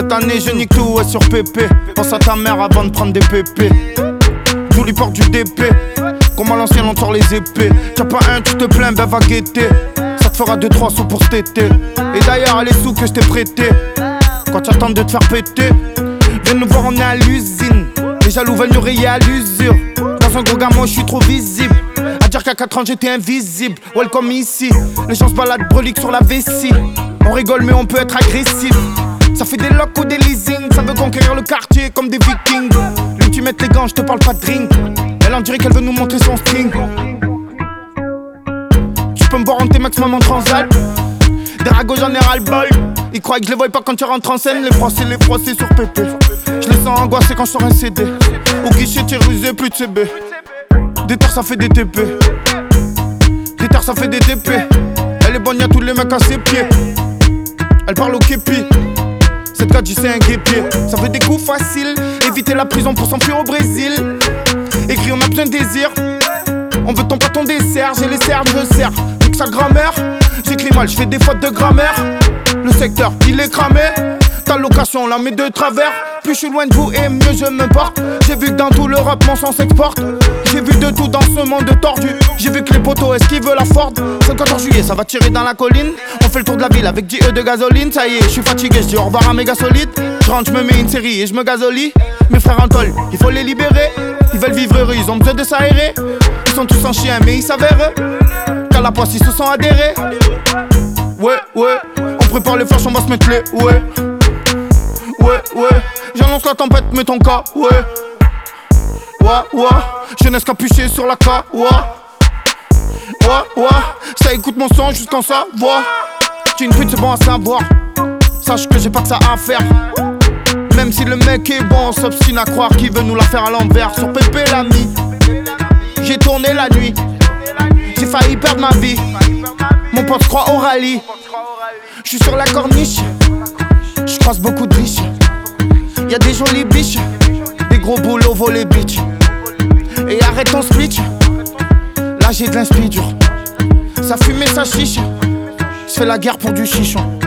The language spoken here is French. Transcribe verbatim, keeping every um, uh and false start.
Cette année je nique tout, ouais, sur P P. Pense à ta mère avant de prendre des pépés. Tous les portes du D P. Comme à l'ancienne on tord les épées. T'as pas un, tu te plains, ben va guetter. Ça te fera deux trois sous pour cet été. Et d'ailleurs les sous que je t'ai prêté, quand t'attends de te faire péter, viens nous voir, on est à l'usine. Les jaloux veulent nous rayer à l'usure. Dans un gros gamin, moi je suis trop visible. À dire qu'à quatre ans j'étais invisible. Welcome ici. Les gens se baladent broliques sur la vessie. On rigole mais on peut être agressif. Ça fait des locks ou des leasing. Ça veut conquérir le quartier comme des vikings. Lui tu mets les gants, je te parle pas de drink. Elle en dirait qu'elle veut nous montrer son string. Tu peux me voir en T-Max même en Transalp. Des ragots j'en ai ras-le-bol. Ils croient que je les vois pas quand tu rentres en scène. Les froisser, les froisser sur P P. Je les sens angoissés quand je sors un C D. Au guichet t'es rusé, plus de C B. Des terres ça fait des T P. Des terres ça fait des T P. Elle est bonne, y'a tous les mecs à ses pieds. Elle parle au képi. Cette gadji c'est un guépier. Ça fait des coups faciles. Éviter la prison pour s'enfuir au Brésil. Écrit on a besoin de désir. On veut ton pas ton dessert. J'ai les cernes, je sers. Nique sa grand-mère. J'écris mal, je fais des fautes de grammaire. Le secteur il est cramé. Ta location on la met de travers. Plus je suis loin de vous et mieux je me porte. J'ai vu que dans tout l'Europe mon sang s'exporte. J'ai vu de tout dans ce monde tordu. J'ai vu que les potos esquivent la Ford. C'est le quatorze juillet, ça va tirer dans la colline. On fait le tour de la ville avec dix E de gasoline. Ça y est, je suis fatigué, je dis au revoir à méga solide. Je rentre, je me mets une série et je me gazolie. Mes frères en tôle, il faut les libérer. Ils veulent vivre heureux, ils ont besoin de s'aérer. Ils sont tous en chien mais ils s'avèrent qu'à la poisse ils se sont adhérés. Ouais, ouais, on prépare les flashs, on va se mettre les ouais. Ouais, ouais, j'annonce la tempête, mets ton cas, ouais. Ouais, ouais, jeunesse capuchée sur la K, ouais. Ouais, ouais, ça écoute mon son jusqu'en sa voix. T'es une pute, c'est bon à savoir. Sache que j'ai pas que ça à faire. Même si le mec est bon, on s'obstine à croire qu'il veut nous la faire à l'envers. Sur P P l'ami, j'ai tourné la nuit. J'ai failli perdre ma vie. Mon pote se croit au rallye. J'suis sur la corniche. J'croise beaucoup de riches. Y'a des jolies biches. Des gros boulots volés bitch. Et arrête ton speech. Là j'ai de l'inspi dur. Ça fume et ça chiche. J'fais la guerre pour du chichon.